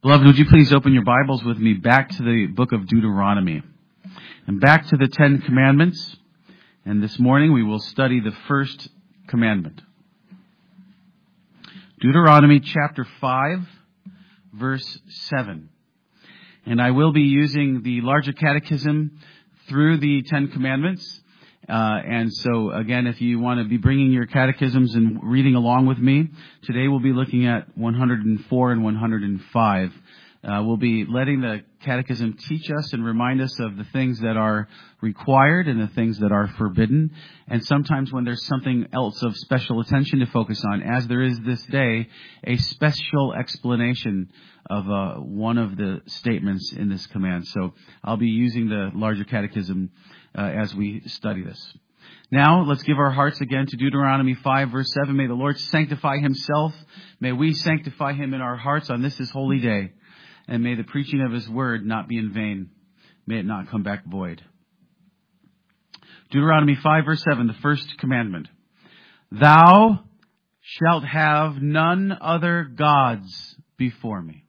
Beloved, would you please open your Bibles with me back to the book of Deuteronomy and back to the Ten Commandments. And this morning we will study the first commandment. Deuteronomy chapter 5, verse 7. And I will be using the larger catechism through the Ten Commandments. And so, again, if you want to be bringing your catechisms and reading along with me, today we'll be looking at 104 and 105. We'll be letting the catechism teach us and remind us of the things that are required and the things that are forbidden. And sometimes when there's something else of special attention to focus on, as there is this day, a special explanation of one of the statements in this command. So I'll be using the larger catechism as we study this. Now, let's give our hearts again to Deuteronomy 5, verse 7. May the Lord sanctify Himself. May we sanctify Him in our hearts on this His holy day. And may the preaching of His word not be in vain. May it not come back void. Deuteronomy 5, verse 7, the first commandment. Thou shalt have none other gods before me.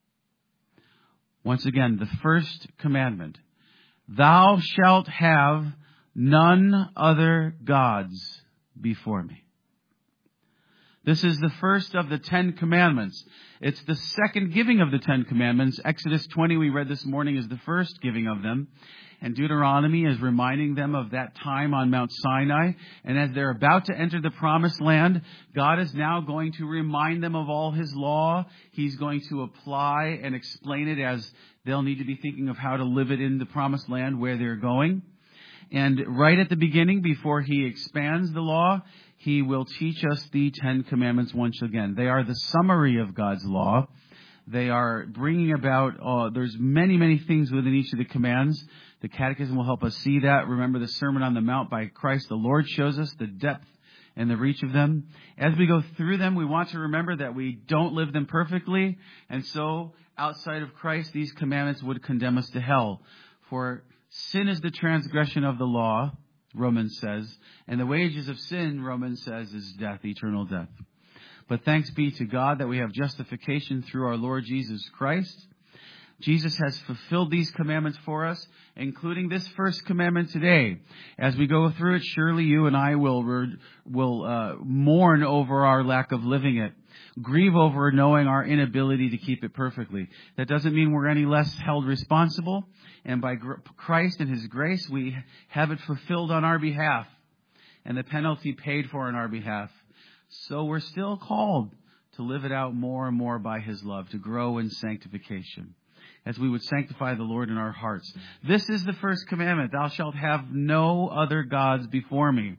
Once again, the first commandment. Thou shalt have none other gods before me. This is the first of the 10 commandments. It's the second giving of the 10 commandments. Exodus 20 we read this morning is the first giving of them. And Deuteronomy is reminding them of that time on Mount Sinai. And as they're about to enter the promised land, God is now going to remind them of all His law. He's going to apply and explain it as they'll need to be thinking of how to live it in the promised land where they're going. And right at the beginning, before He expands the law, He will teach us the 10 commandments once again. They are the summary of God's law. They are bringing about, there's many, many things within each of the commands. The Catechism will help us see that. Remember the Sermon on the Mount by Christ the Lord shows us the depth and the reach of them. As we go through them, we want to remember that we don't live them perfectly. And so, outside of Christ, these commandments would condemn us to hell. For sin is the transgression of the law, Romans says. And the wages of sin, Romans says, is death, eternal death. But thanks be to God that we have justification through our Lord Jesus Christ. Jesus has fulfilled these commandments for us, including this first commandment today. As we go through it, surely you and I will mourn over our lack of living it, grieve over knowing our inability to keep it perfectly. That doesn't mean we're any less held responsible. And by Christ and His grace, we have it fulfilled on our behalf and the penalty paid for on our behalf. So we're still called to live it out more and more by His love, to grow in sanctification, as we would sanctify the Lord in our hearts. This is the first commandment. Thou shalt have no other gods before me.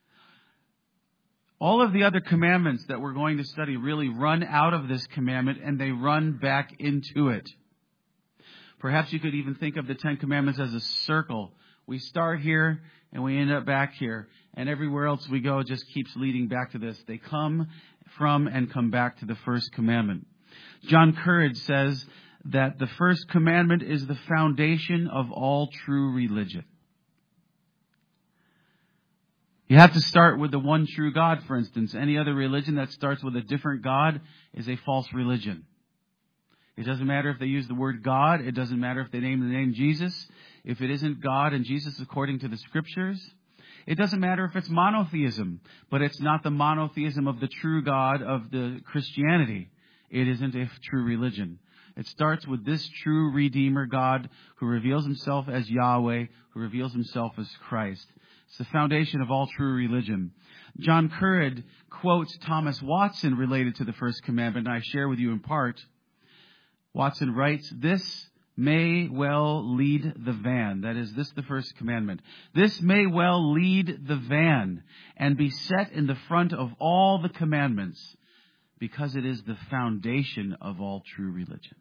All of the other commandments that we're going to study really run out of this commandment and they run back into it. Perhaps you could even think of the 10 commandments as a circle. We start here and we end up back here. And everywhere else we go just keeps leading back to this. They come from and come back to the first commandment. John Courage says that the first commandment is the foundation of all true religion. You have to start with the one true God, for instance. Any other religion that starts with a different God is a false religion. It doesn't matter if they use the word God. It doesn't matter if they name the name Jesus. If it isn't God and Jesus according to the Scriptures. It doesn't matter if it's monotheism, but it's not the monotheism of the true God of the Christianity. It isn't a true religion. It starts with this true Redeemer God who reveals Himself as Yahweh, who reveals Himself as Christ. It's the foundation of all true religion. John Currid quotes Thomas Watson related to the first commandment, and I share with you in part. Watson writes, this may well lead the van. That is, this the first commandment. This may well lead the van and be set in the front of all the commandments because it is the foundation of all true religion.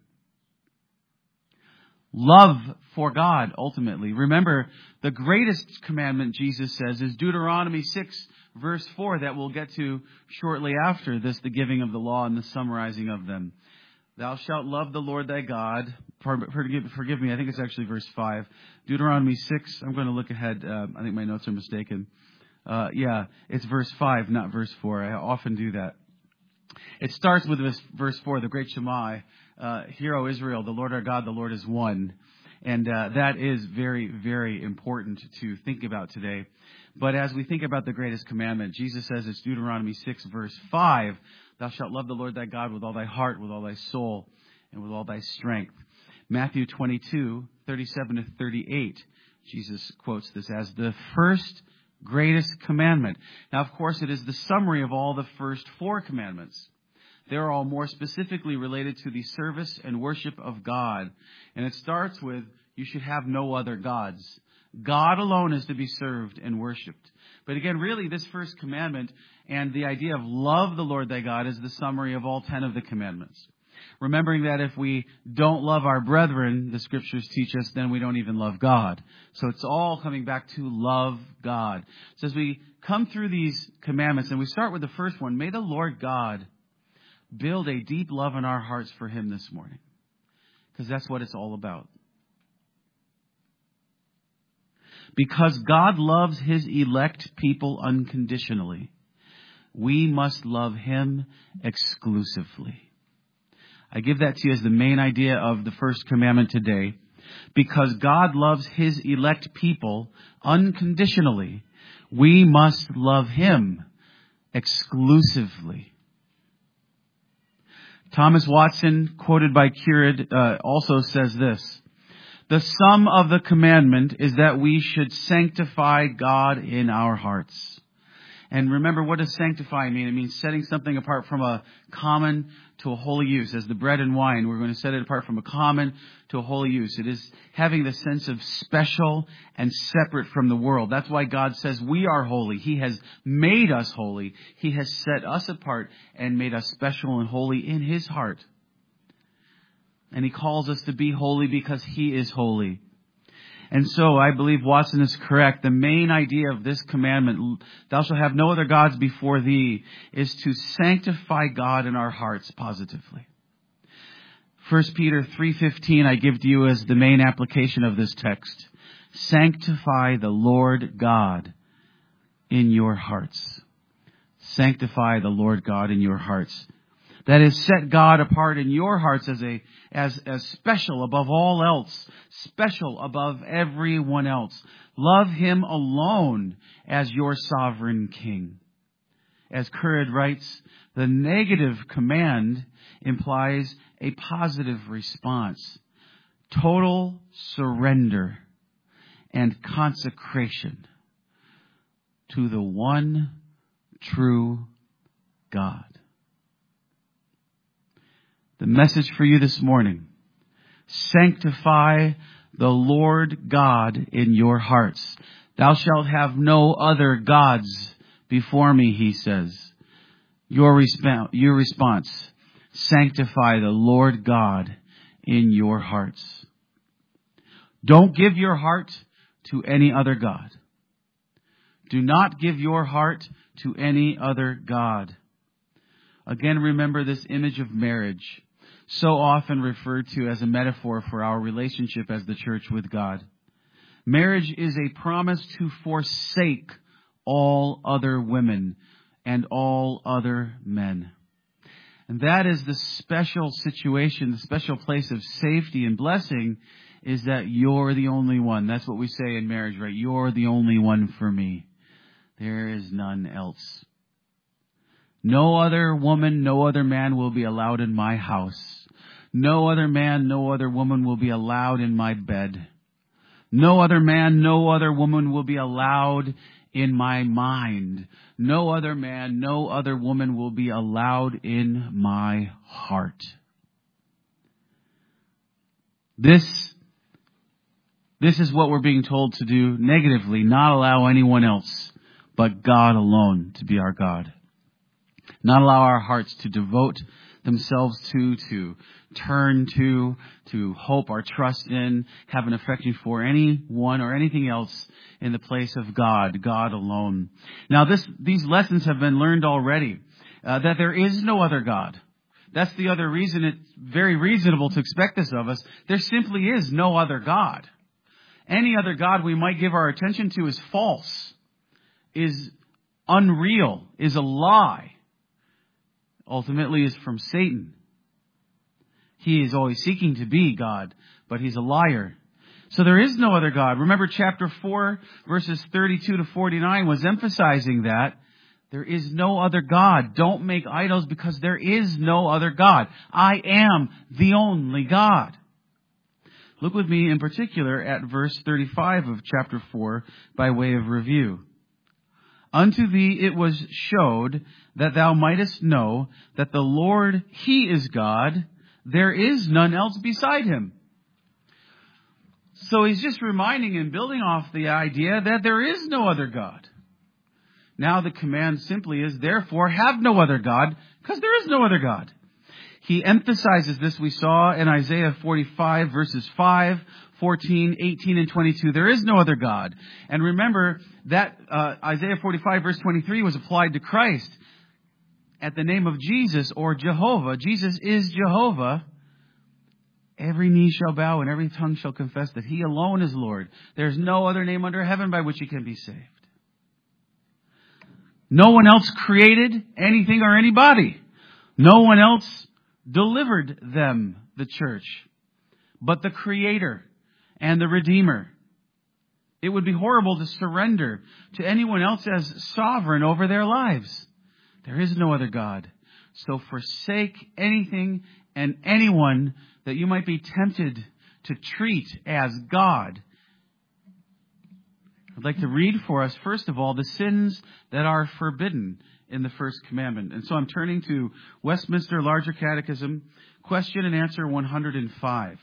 Love for God, ultimately. Remember, the greatest commandment, Jesus says, is Deuteronomy 6, verse 4, that we'll get to shortly after this, the giving of the law and the summarizing of them. Thou shalt love the Lord thy God. Forgive me, I think it's actually verse 5. Deuteronomy 6, I'm going to look ahead. I think my notes are mistaken. It's verse 5, not verse 4. I often do that. It starts with verse 4, the great Shema, Hear, O Israel, the Lord our God, the Lord is one. And that is very, very important to think about today. But as we think about the greatest commandment, Jesus says, it's Deuteronomy 6, verse 5, Thou shalt love the Lord thy God with all thy heart, with all thy soul, and with all thy strength. Matthew 22, 37 to 38, Jesus quotes this as the first greatest commandment. Now, of course, it is the summary of all the first 4 commandments. They're all more specifically related to the service and worship of God. And it starts with, you should have no other gods. God alone is to be served and worshiped. But again, really, this first commandment and the idea of love the Lord thy God is the summary of all 10 of the commandments. Remembering that if we don't love our brethren, the scriptures teach us, then we don't even love God. So it's all coming back to love God. So as we come through these commandments, and we start with the first one, may the Lord God build a deep love in our hearts for Him this morning. Because that's what it's all about. Because God loves His elect people unconditionally, we must love Him exclusively. I give that to you as the main idea of the first commandment today. Because God loves His elect people unconditionally, we must love Him exclusively. Thomas Watson, quoted by Currid, also says this. The sum of the commandment is that we should sanctify God in our hearts. And remember, what does sanctify mean? It means setting something apart from a common to a holy use. As the bread and wine, we're going to set it apart from a common to a holy use. It is having the sense of special and separate from the world. That's why God says we are holy. He has made us holy. He has set us apart and made us special and holy in His heart. And He calls us to be holy because He is holy. And so I believe Watson is correct. The main idea of this commandment, thou shalt have no other gods before thee, is to sanctify God in our hearts positively. 1 Peter 3:15 I give to you as the main application of this text. Sanctify the Lord God in your hearts. Sanctify the Lord God in your hearts. That is, set God apart in your hearts as special above all else, special above everyone else. Love Him alone as your sovereign King. As Currid writes, the negative command implies a positive response, total surrender and consecration to the one true God. The message for you this morning, sanctify the Lord God in your hearts. Thou shalt have no other gods before me, He says. Your response, sanctify the Lord God in your hearts. Don't give your heart to any other God. Do not give your heart to any other God. Again, remember this image of marriage, so often referred to as a metaphor for our relationship as the church with God. Marriage is a promise to forsake all other women and all other men. And that is the special situation, the special place of safety and blessing, is that you're the only one. That's what we say in marriage, right? You're the only one for me. There is none else. No other woman, no other man will be allowed in my house. No other man, no other woman will be allowed in my bed. No other man, no other woman will be allowed in my mind. No other man, no other woman will be allowed in my heart. This is what we're being told to do negatively, not allow anyone else but God alone to be our God. Not allow our hearts to devote themselves to turn to hope or trust in, have an affection for anyone or anything else in the place of God, God alone. Now these lessons have been learned already, that there is no other God. That's the other reason it's very reasonable to expect this of us. There simply is no other God. Any other God we might give our attention to is false, is unreal, is a lie. ultimately is from Satan. He is always seeking to be God, but he's a liar. So there is no other God. Remember chapter 4, verses 32 to 49 was emphasizing that. There is no other God. Don't make idols because there is no other God. I am the only God. Look with me in particular at verse 35 of chapter 4 by way of review. Unto thee it was showed that thou mightest know that the Lord, He is God. There is none else beside Him. So he's just reminding and building off the idea that there is no other God. Now the command simply is, therefore, have no other God, because there is no other God. He emphasizes this, we saw in Isaiah 45 verses 5, 14, 18, and 22. There is no other God. And remember that Isaiah 45 verse 23 was applied to Christ at the name of Jesus or Jehovah. Jesus is Jehovah. Every knee shall bow and every tongue shall confess that He alone is Lord. There's no other name under heaven by which you can be saved. No one else created anything or anybody. No one else delivered them, the church, but the Creator and the Redeemer. It would be horrible to surrender to anyone else as sovereign over their lives. There is no other God. So forsake anything and anyone that you might be tempted to treat as God. I'd like to read for us, first of all, the sins that are forbidden in the first commandment. And so I'm turning to Westminster Larger Catechism, question and answer 105.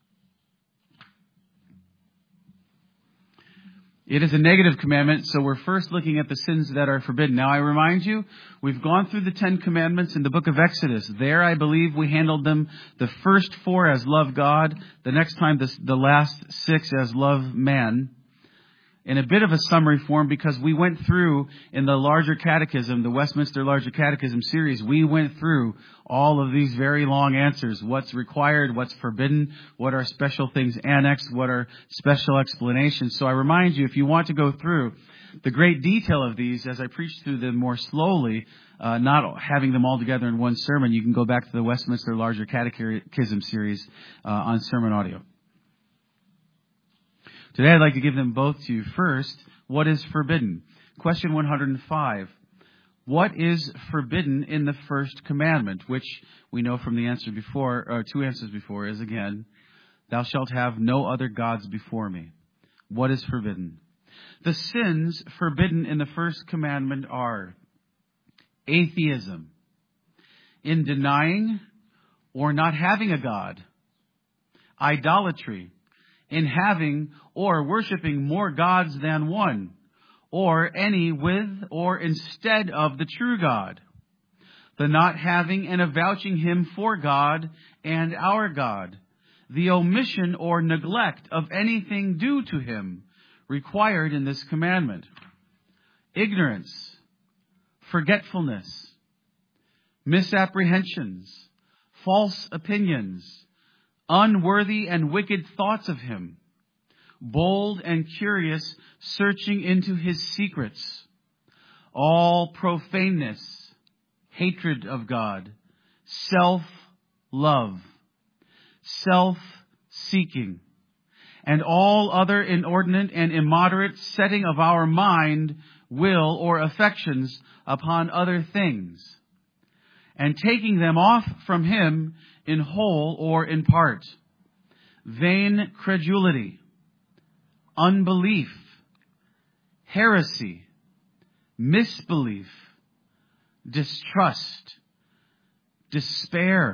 It is a negative commandment, so we're first looking at the sins that are forbidden. Now, I remind you, we've gone through the 10 commandments in the book of Exodus. There, I believe, we handled them, the first 4 as love God, the next time the last 6 as love man. In a bit of a summary form, because we went through in the Larger Catechism, the Westminster Larger Catechism series, we went through all of these very long answers. What's required, what's forbidden, what are special things annexed, what are special explanations. So I remind you, if you want to go through the great detail of these, as I preach through them more slowly, not having them all together in one sermon, you can go back to the Westminster Larger Catechism series on sermon audio. Today I'd like to give them both to you. First, what is forbidden? Question 105. What is forbidden in the first commandment, which we know from the answer before, or 2 answers before, is again, thou shalt have no other gods before me. What is forbidden? The sins forbidden in the first commandment are atheism, in denying or not having a God, idolatry, in having or worshiping more gods than one, or any with or instead of the true God, the not having and avouching Him for God and our God, the omission or neglect of anything due to Him required in this commandment, ignorance, forgetfulness, misapprehensions, false opinions, unworthy and wicked thoughts of Him, bold and curious searching into His secrets, all profaneness, hatred of God, self-love, self-seeking, and all other inordinate and immoderate setting of our mind, will, or affections upon other things, and taking them off from Him in whole or in part. Vain credulity, unbelief, heresy, misbelief, distrust, despair,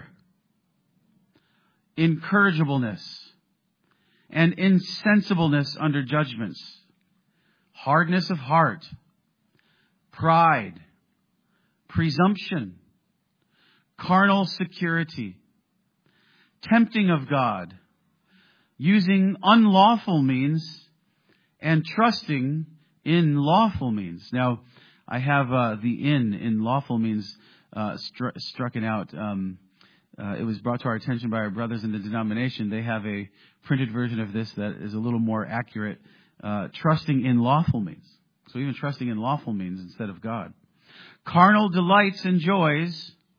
incorrigibleness, and insensibleness under judgments, hardness of heart, pride, presumption, carnal security, tempting of God, using unlawful means, and trusting in lawful means. Now, I have the in lawful means strucken out. It was brought to our attention by our brothers in the denomination. They have a printed version of this that is a little more accurate. Trusting in lawful means. So even trusting in lawful means instead of God. Carnal delights and joys,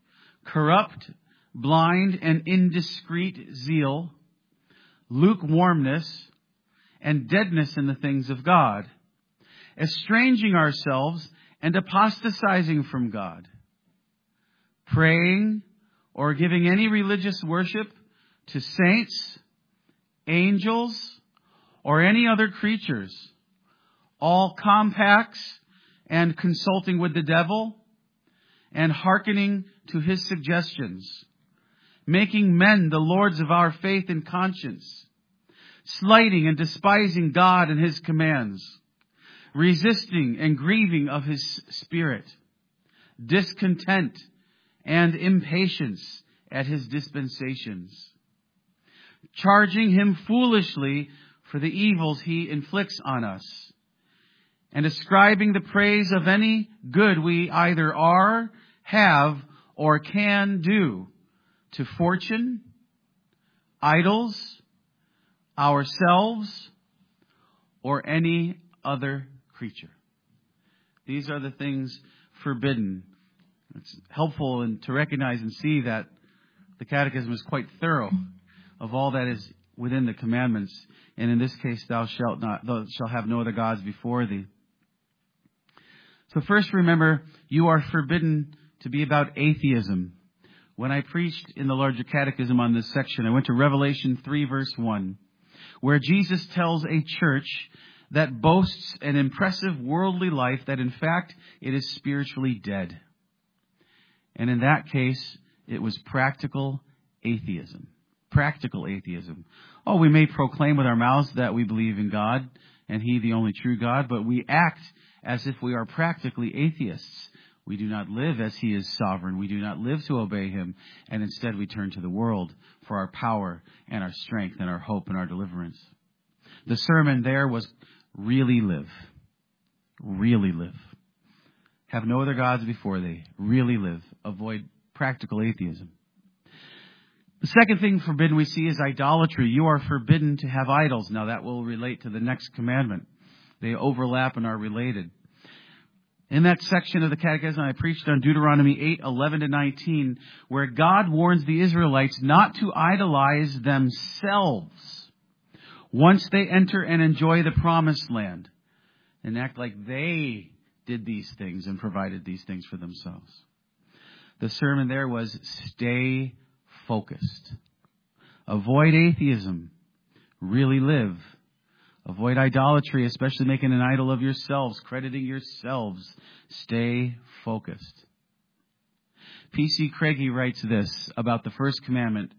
corrupt, blind, and indiscreet zeal, lukewarmness, and deadness in the things of God, estranging ourselves and apostatizing from God, praying or giving any religious worship to saints, angels, or any other creatures, all compacts and consulting with the devil, and hearkening to his suggestions, making men the lords of our faith and conscience, slighting and despising God and his commands, resisting and grieving of his Spirit, discontent and impatience at his dispensations, charging him foolishly for the evils he inflicts on us, and ascribing the praise of any good we either are, have, or can do to fortune, idols, ourselves, or any other creature. These are the things forbidden. It's helpful to recognize and see that the Catechism is quite thorough of all that is within the commandments. And in this case, thou shalt have no other gods before thee. So first remember, you are forbidden to be about atheism. When I preached in the larger catechism on this section, I went to Revelation 3 verse 1, where Jesus tells a church that boasts an impressive worldly life that in fact it is spiritually dead. And in that case, it was practical atheism. Practical atheism. Oh, we may proclaim with our mouths that we believe in God and He the only true God, but we act as if we are practically atheists. We do not live as He is sovereign. We do not live to obey Him. And instead we turn to the world for our power and our strength and our hope and our deliverance. The sermon there was really live. Really live. Have no other gods before thee. Really live. Avoid practical atheism. The second thing forbidden we see is idolatry. You are forbidden to have idols. Now that will relate to the next commandment. They overlap and are related. In that section of the Catechism, I preached on Deuteronomy 8:11-19, where God warns the Israelites not to idolize themselves once they enter and enjoy the promised land and act like they did these things and provided these things for themselves. The sermon there was stay focused. Avoid atheism. Really live. Avoid idolatry, especially making an idol of yourselves, crediting yourselves. Stay focused. P.C. Craigie writes this about the first commandment.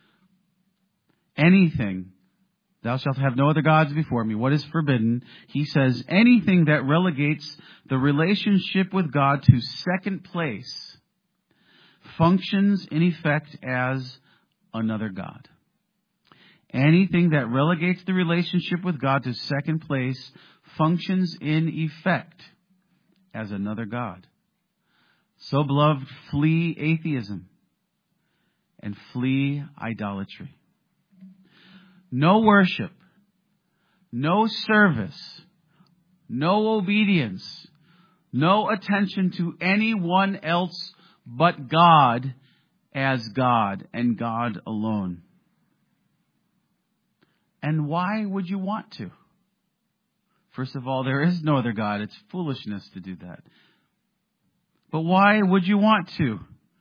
Anything, thou shalt have no other gods before me. What is forbidden? He says, anything that relegates the relationship with God to second place functions in effect as another God. Anything that relegates the relationship with God to second place functions in effect as another God. So, beloved, flee atheism and flee idolatry. No worship, no service, no obedience, no attention to anyone else but God as God and God alone. And why would you want to? First of all, there is no other God. It's foolishness to do that. But why would you want to?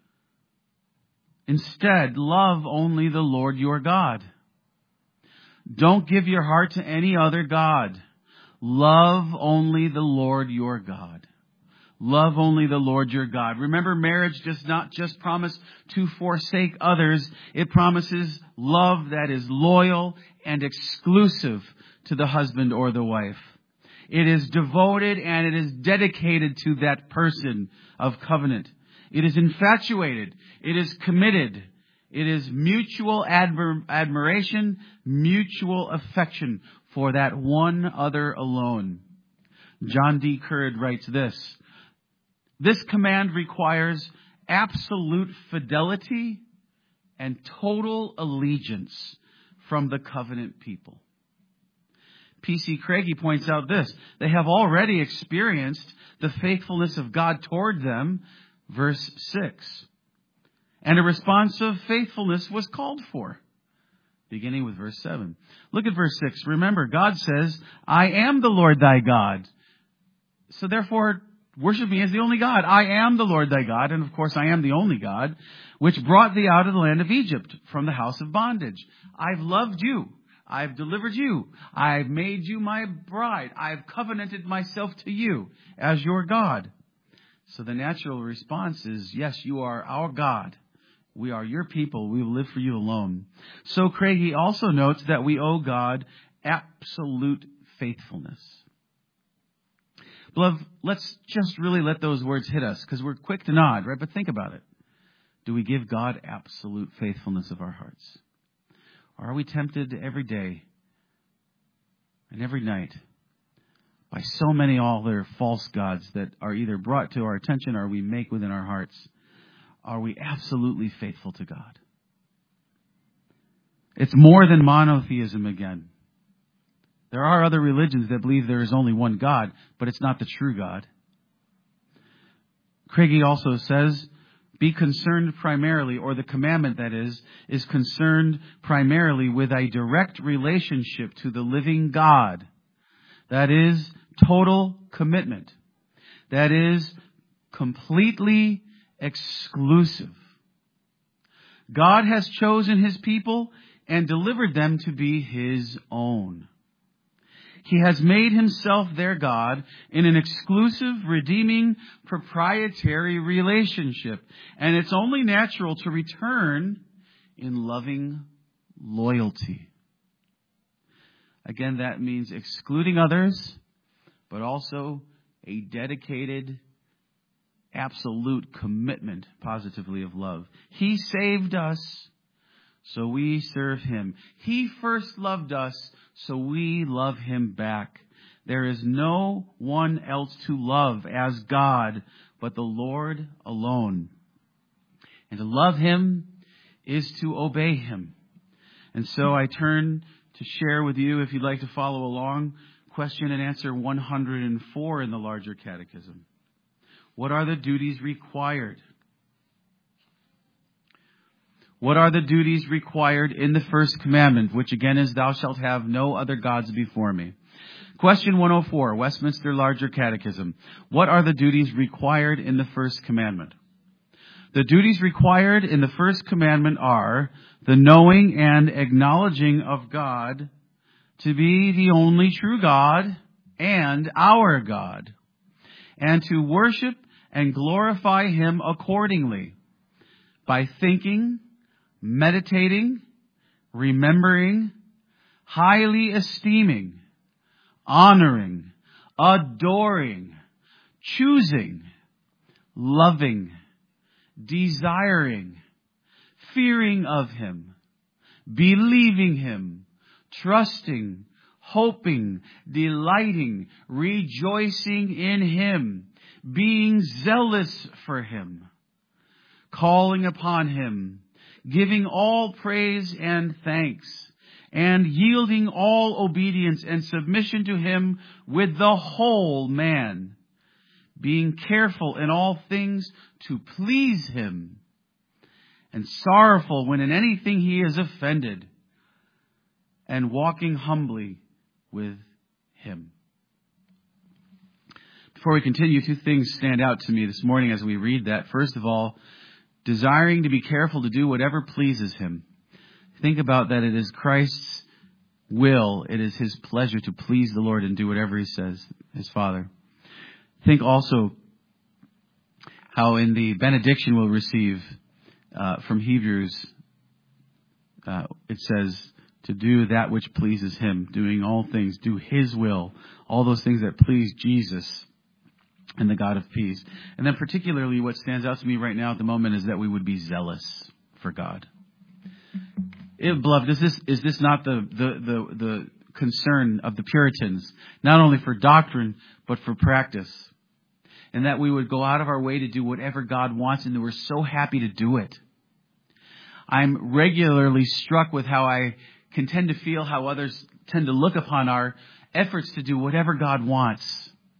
Instead, love only the Lord your God. Don't give your heart to any other God. Love only the Lord your God. Love only the Lord your God. Remember, marriage does not just promise to forsake others. It promises love that is loyal and exclusive to the husband or the wife. It is devoted and it is dedicated to that person of covenant. It is infatuated. It is committed. It is mutual admiration, mutual affection for that one other alone. John D. Curd writes this. This command requires absolute fidelity and total allegiance from the covenant people. P.C. Craigie points out this. They have already experienced the faithfulness of God toward them, verse 6. And a response of faithfulness was called for. Beginning with verse 7. Look at verse 6. Remember, God says, I am the Lord thy God. So therefore, worship me as the only God. I am the Lord thy God, and of course I am the only God, which brought thee out of the land of Egypt from the house of bondage. I've loved you. I've delivered you. I've made you my bride. I've covenanted myself to you as your God. So the natural response is, yes, you are our God. We are your people. We will live for you alone. So Craigie also notes that we owe God absolute faithfulness. Beloved, let's just really let those words hit us, because we're quick to nod, right? But think about it. Do we give God absolute faithfulness of our hearts? Or are we tempted every day and every night by so many other false gods that are either brought to our attention or we make within our hearts? Are we absolutely faithful to God? It's more than monotheism again. There are other religions that believe there is only one God, but it's not the true God. Craigie also says, be concerned primarily, or the commandment that is concerned primarily with a direct relationship to the living God. That is total commitment. That is completely exclusive. God has chosen His people and delivered them to be His own. He has made Himself their God in an exclusive, redeeming, proprietary relationship. And it's only natural to return in loving loyalty. Again, that means excluding others, but also a dedicated, absolute commitment, positively, of love. He saved us, so we serve Him. He first loved us, so we love Him back. There is no one else to love as God but the Lord alone. And to love Him is to obey Him. And so I turn to share with you, if you'd like to follow along, question and answer 104 in the larger catechism. What are the duties required? What are the duties required in the first commandment, which again is, thou shalt have no other gods before me? Question 104, Westminster Larger Catechism. What are the duties required in the first commandment? The duties required in the first commandment are the knowing and acknowledging of God to be the only true God and our God, and to worship and glorify Him accordingly by thinking, meditating, remembering, highly esteeming, honoring, adoring, choosing, loving, desiring, fearing of Him, believing Him, trusting, hoping, delighting, rejoicing in Him, being zealous for Him, calling upon Him, giving all praise and thanks, and yielding all obedience and submission to Him with the whole man, being careful in all things to please Him, and sorrowful when in anything He is offended, and walking humbly with Him. Before we continue, two things stand out to me this morning as we read that. First of all, desiring to be careful to do whatever pleases Him. Think about that. It is Christ's will. It is His pleasure to please the Lord and do whatever He says, His Father. Think also how in the benediction we'll receive from Hebrews, it says to do that which pleases Him, doing all things, do His will, all those things that please Jesus and the God of peace. And then particularly what stands out to me right now at the moment is that we would be zealous for God. Beloved, is this not the concern of the Puritans, not only for doctrine, but for practice? And that we would go out of our way to do whatever God wants, and that we're so happy to do it. I'm regularly struck with how I can tend to feel how others tend to look upon our efforts to do whatever God wants.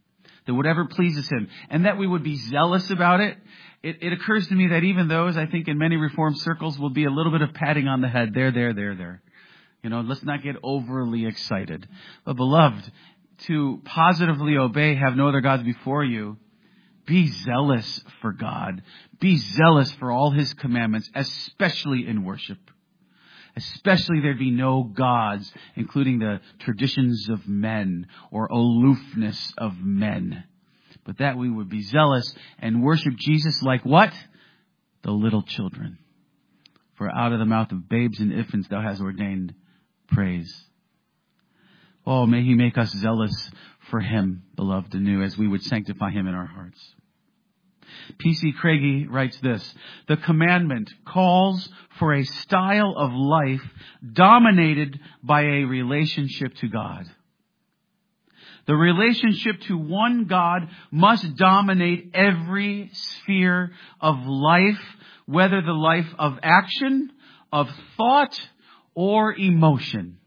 that whatever pleases Him, and that we would be zealous about it. It occurs to me that even those, I think in many Reformed circles, will be a little bit of patting on the head. There. Let's not get overly excited. But beloved, to positively obey, have no other gods before you, be zealous for God. Be zealous for all His commandments, especially in worship. Especially there'd be no gods, including the traditions of men or aloofness of men. But that we would be zealous and worship Jesus like what? The little children. For out of the mouth of babes and infants thou hast ordained praise. Oh, may He make us zealous for Him, beloved anew, as we would sanctify Him in our hearts. P.C. Craigie writes this: the commandment calls for a style of life dominated by a relationship to God. The relationship to one God must dominate every sphere of life, whether the life of action, of thought, or emotion.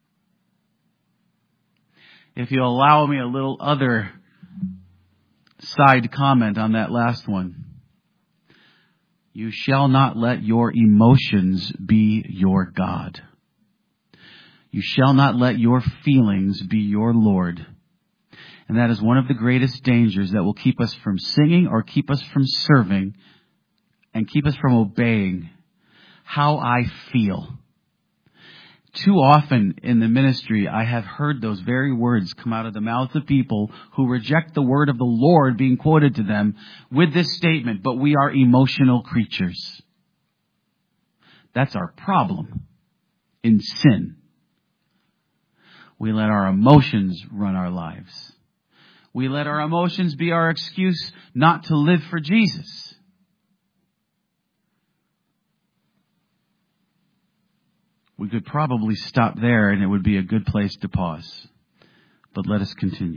If you'll allow me a little other side comment on that last one. You shall not let your emotions be your God. You shall not let your feelings be your Lord. And that is one of the greatest dangers that will keep us from singing or keep us from serving and keep us from obeying. How I feel. Too often in the ministry, I have heard those very words come out of the mouths of people who reject the word of the Lord being quoted to them with this statement, but we are emotional creatures. That's our problem in sin. We let our emotions run our lives. We let our emotions be our excuse not to live for Jesus. We could probably stop there and it would be a good place to pause. But let us continue.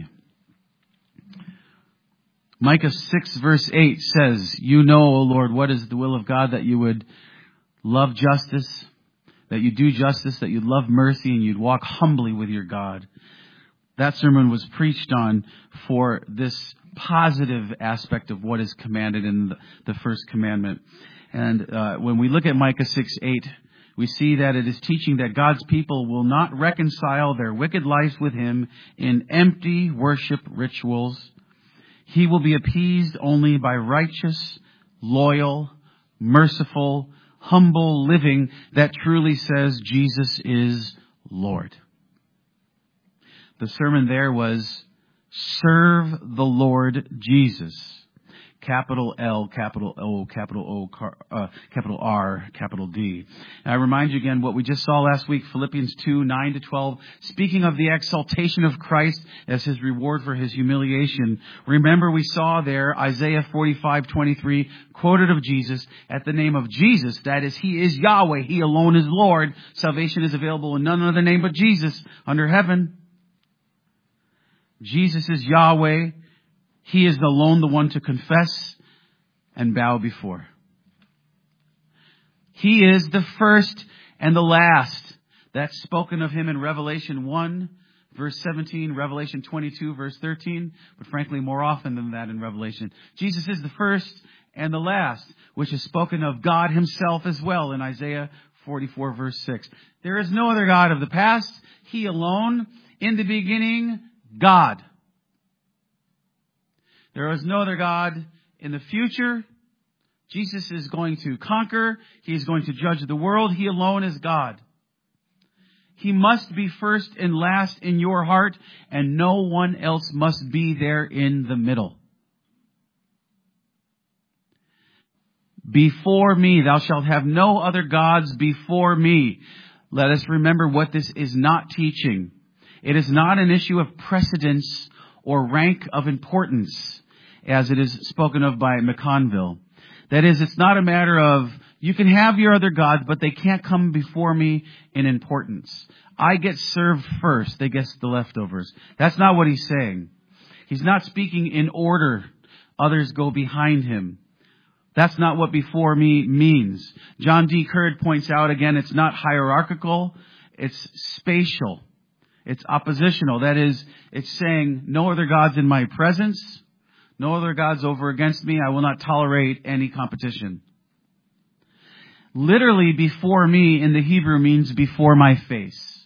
Micah 6 verse 8 says, you know, O Lord, what is the will of God, that you would love justice, that you do justice, that you'd love mercy, and you'd walk humbly with your God. That sermon was preached on for this positive aspect of what is commanded in the first commandment. And when we look at Micah 6:8, we see that it is teaching that God's people will not reconcile their wicked lives with Him in empty worship rituals. He will be appeased only by righteous, loyal, merciful, humble living that truly says Jesus is Lord. The sermon there was, serve the Lord Jesus. Capital L, capital O, capital O, capital R, capital D. And I remind you again what we just saw last week, Philippians 2, 9-12. Speaking of the exaltation of Christ as His reward for His humiliation. Remember we saw there Isaiah 45:23 quoted of Jesus, at the name of Jesus, that is, He is Yahweh, He alone is Lord. Salvation is available in none other name but Jesus under heaven. Jesus is Yahweh. He is alone the one to confess and bow before. He is the first and the last. That's spoken of Him in Revelation 1, verse 17, Revelation 22, verse 13, but frankly more often than that in Revelation. Jesus is the first and the last, which is spoken of God Himself as well in Isaiah 44, verse 6. There is no other God of the past. He alone, in the beginning, God. There is no other God in the future. Jesus is going to conquer. He is going to judge the world. He alone is God. He must be first and last in your heart, and no one else must be there in the middle. Before me, thou shalt have no other gods before me. Let us remember what this is not teaching. It is not an issue of precedence or rank of importance, as it is spoken of by McConville. That is, it's not a matter of, you can have your other gods, but they can't come before me in importance. I get served first, they get the leftovers. That's not what he's saying. He's not speaking in order. Others go behind him. That's not what before me means. John D. Curd points out again, it's not hierarchical, it's spatial. It's oppositional. That is, it's saying no other gods in my presence, no other gods over against me. I will not tolerate any competition. Literally, before me in the Hebrew means before my face,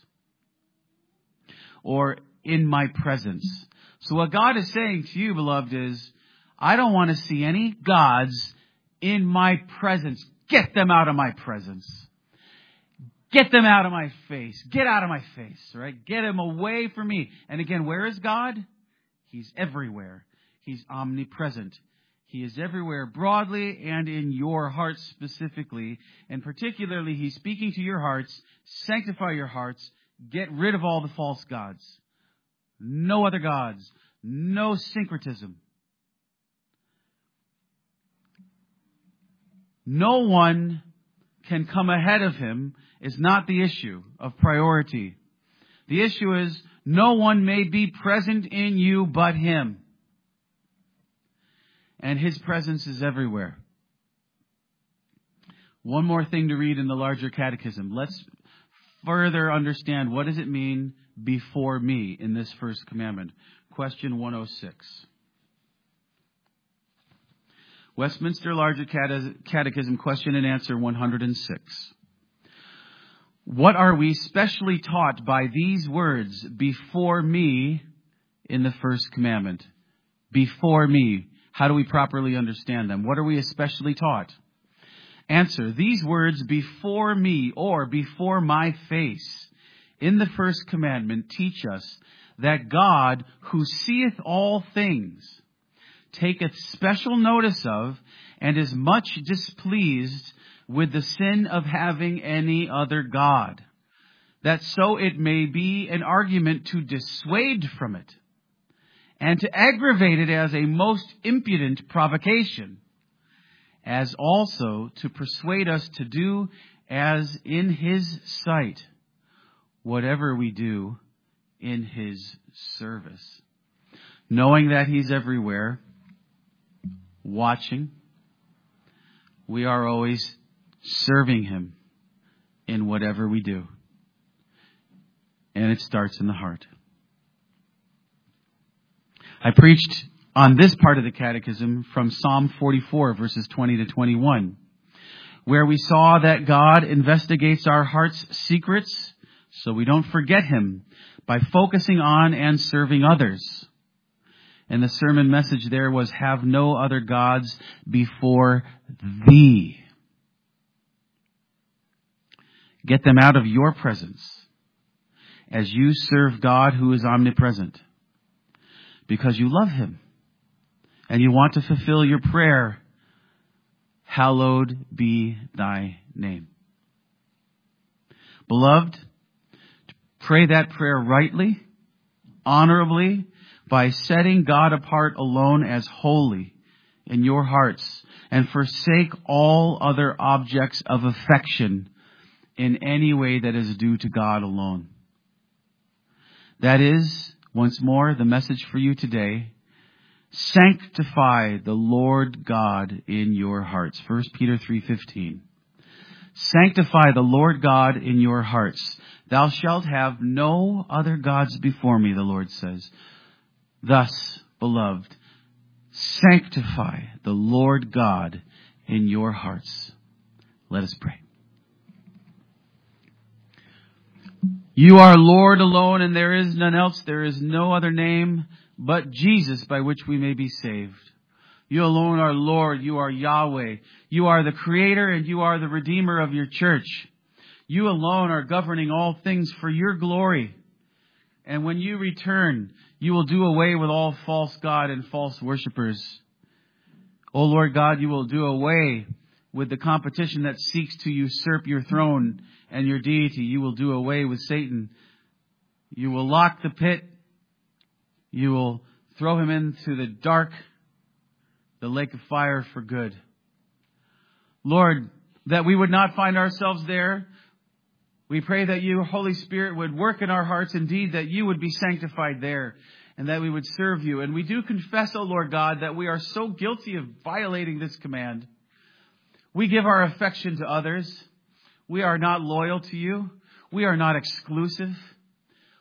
or in my presence. So what God is saying to you, beloved, is, I don't want to see any gods in my presence. Get them out of my presence. Get them out of my face. Get out of my face, right? Get them away from me. And again, where is God? He's everywhere. He's omnipresent. He is everywhere broadly and in your hearts specifically. And particularly, He's speaking to your hearts. Sanctify your hearts. Get rid of all the false gods. No other gods. No syncretism. No one can come ahead of Him is not the issue of priority. The issue is no one may be present in you but Him. And His presence is everywhere. One more thing to read in the larger catechism. Let's further understand, what does it mean before me in this first commandment? Question 106. Westminster Larger Catechism, question and answer 106. What are we specially taught by these words, before me, in the first commandment? Before me. How do we properly understand them? What are we especially taught? Answer. These words, before me, or before my face, in the first commandment teach us that God, who seeth all things, taketh special notice of and is much displeased with the sin of having any other God, that so it may be an argument to dissuade from it, and to aggravate it as a most impudent provocation, as also to persuade us to do as in His sight, whatever we do in His service. Knowing that He's everywhere, watching, we are always serving Him in whatever we do. And it starts in the heart. I preached on this part of the catechism from Psalm 44, verses 20 to 21, where we saw that God investigates our heart's secrets so we don't forget Him by focusing on and serving others. And the sermon message there was, have no other gods before Thee. Get them out of your presence as you serve God who is omnipresent, because you love Him and you want to fulfill your prayer, hallowed be Thy name. Beloved, pray that prayer rightly, honorably, by setting God apart alone as holy in your hearts, and forsake all other objects of affection in any way that is due to God alone. That is, once more, the message for you today. Sanctify the Lord God in your hearts. 1 Peter 3:15. Sanctify the Lord God in your hearts. Thou shalt have no other gods before me, the Lord says. Thus, beloved, sanctify the Lord God in your hearts. Let us pray. You are Lord alone, and there is none else. There is no other name but Jesus by which we may be saved. You alone are Lord. You are Yahweh. You are the Creator, and you are the Redeemer of your church. You alone are governing all things for your glory. And when you return, you will do away with all false god and false worshipers. O Lord God, you will do away with the competition that seeks to usurp your throne and your deity. You will do away with Satan. You will lock the pit. You will throw him into the dark, the lake of fire for good. Lord, that we would not find ourselves there. We pray that you, Holy Spirit, would work in our hearts indeed, that you would be sanctified there, and that we would serve you. And we do confess, O Lord God, that we are so guilty of violating this command. We give our affection to others. We are not loyal to you. We are not exclusive.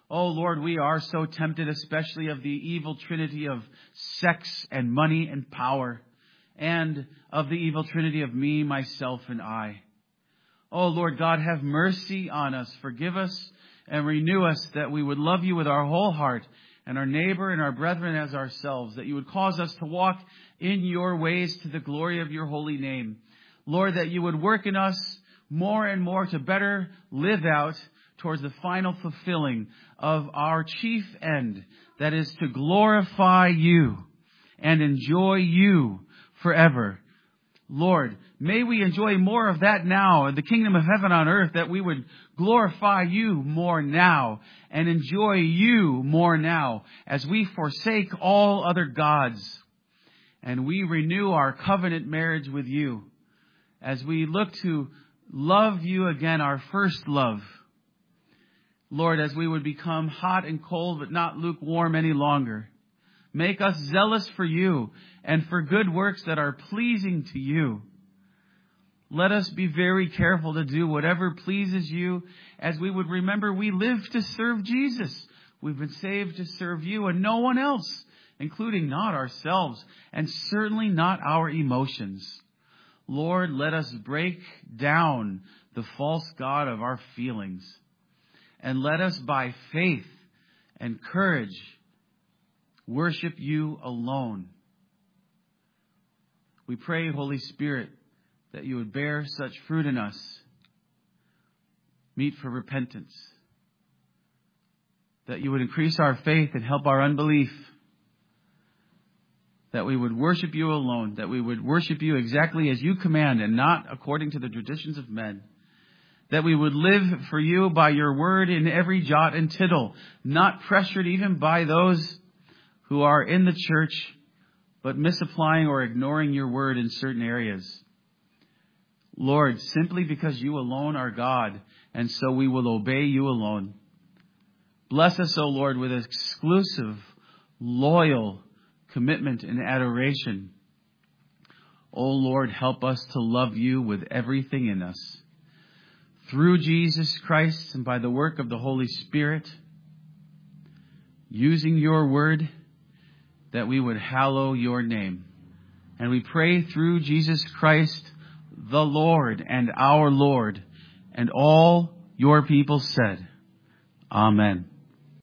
Oh Lord, we are so tempted, especially of the evil trinity of sex and money and power, and of the evil trinity of me, myself, and I. Oh Lord God, have mercy on us. Forgive us and renew us, that we would love you with our whole heart, and our neighbor and our brethren as ourselves, that you would cause us to walk in your ways to the glory of your holy name. Lord, that you would work in us more and more to better live out towards the final fulfilling of our chief end, that is to glorify you and enjoy you forever. Lord, may we enjoy more of that now in the kingdom of heaven on earth, that we would glorify you more now and enjoy you more now as we forsake all other gods and we renew our covenant marriage with you, as we look to love you again, our first love. Lord, as we would become hot and cold but not lukewarm any longer. Make us zealous for you and for good works that are pleasing to you. Let us be very careful to do whatever pleases you, as we would remember we live to serve Jesus. We've been saved to serve you and no one else, including not ourselves and certainly not our emotions. Lord, let us break down the false god of our feelings, and let us by faith and courage worship you alone. We pray, Holy Spirit, that you would bear such fruit in us, meet for repentance, that you would increase our faith and help our unbelief, that we would worship you alone, that we would worship you exactly as you command and not according to the traditions of men, that we would live for you by your word in every jot and tittle, not pressured even by those who are in the church, but misapplying or ignoring your word in certain areas. Lord, simply because you alone are God, and so we will obey you alone. Bless us, O Lord, with exclusive, loyal commitment and adoration. O Lord, help us to love you with everything in us. Through Jesus Christ and by the work of the Holy Spirit, using your word, that we would hallow your name. And we pray through Jesus Christ, the Lord and our Lord, and all your people said, Amen.